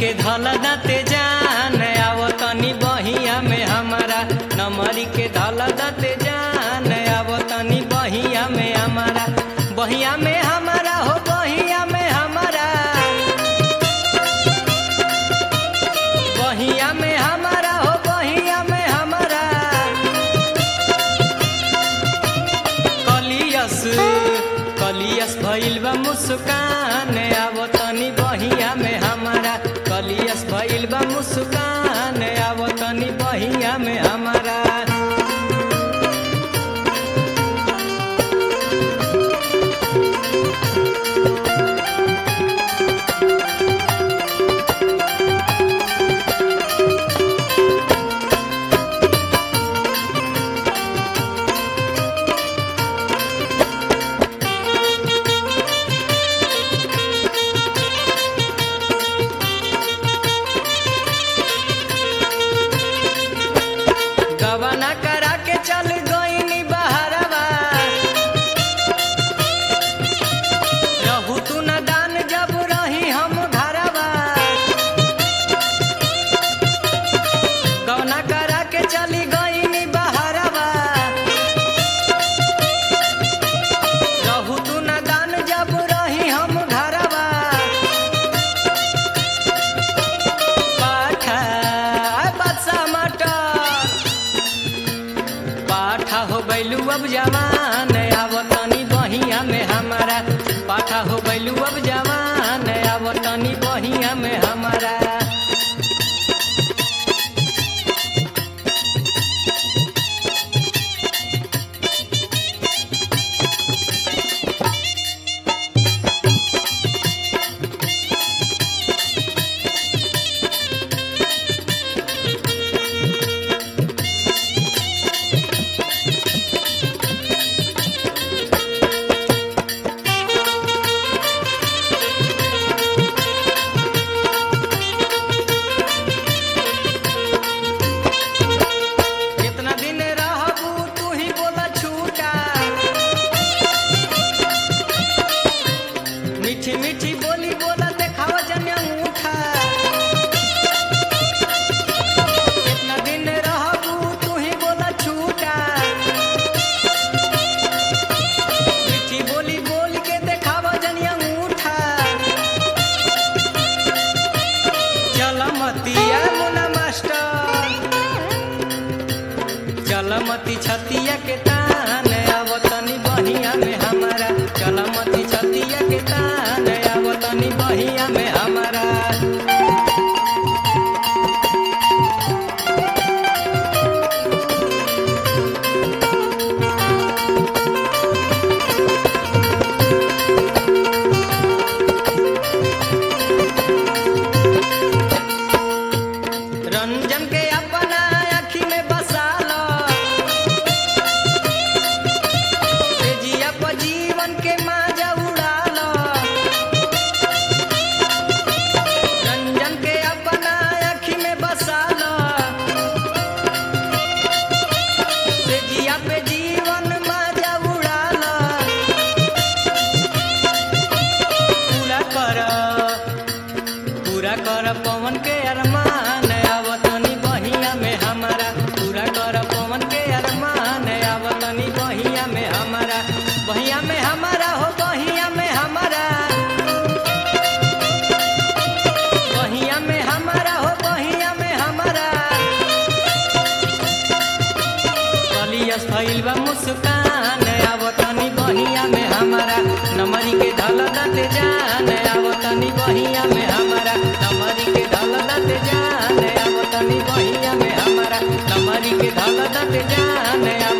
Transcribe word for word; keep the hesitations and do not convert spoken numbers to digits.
के धल दाते जान आवो तनी बहिया में हमारा, नमरी के धल दाते जान आवो तनी बहिया में हमारा, बहिया में हमारा हो बहिया में हमारा, बहिया में हमारा हो बहिया में हमारा, कलियस कलियस भइल बा मुस्कान आवो तनी बहिया में हमारा, कलियस भइल बा मुस्कान आवो तनी बहिया में हमारा। गवाना करा के चल गईनी बहरवा, रहू तू न दान जब रही हम घरवा, गवाना करा के चली गईनी बहरवा, रहू तू न दान जब रही हम घरवा, पाठा बादशाह मटर पाठा हो बैलू अब जवान आवो तनी बहिया में हमारा, पाठा हो बैलू अब जवान आवो तनी बहिया में हमारा। कितना दिन रहबू तू ही बोला छूटा, मीठी मीठी बोली बोला देखावा जन्या मुठा, कितना दिन रहबू तू ही बोला छूटा, मीठी बोली बोल के देखावा जन्या मुठा, चलमतिया मुना मास्टर चलमती छतिया के तान आवो तनी बहिया में हमारा, चलमती छतिया के तान आवो तनी बहिया में हमारा। रंजन के अपना आँखी में बसा लो, तेजिया पर जीवन के माजा उड़ा लो, रंजन के अपना आँखी में बसा लो, तेजिया पे जीवन माजा उड़ा लो, पूरा कर पूरा कर पवन के अरमान आवो तनी बहिया में हमारा, पूरा कर पवन के अरमान आवो तनी बहिया में हमारा, बहिया में हमारा हो बहिया में हमारा, बहिया में हमारा हो बहिया में हमारा, कलियस भइल बा मुस्कान आवो तनी बहिया में हमारा, नमरी के धल दाते जान आवो तनी बहिया में हमारा, नमरी के धल दाते जान आवो तनी बहिया में हमारा, नमरी के धल दाते जान आवो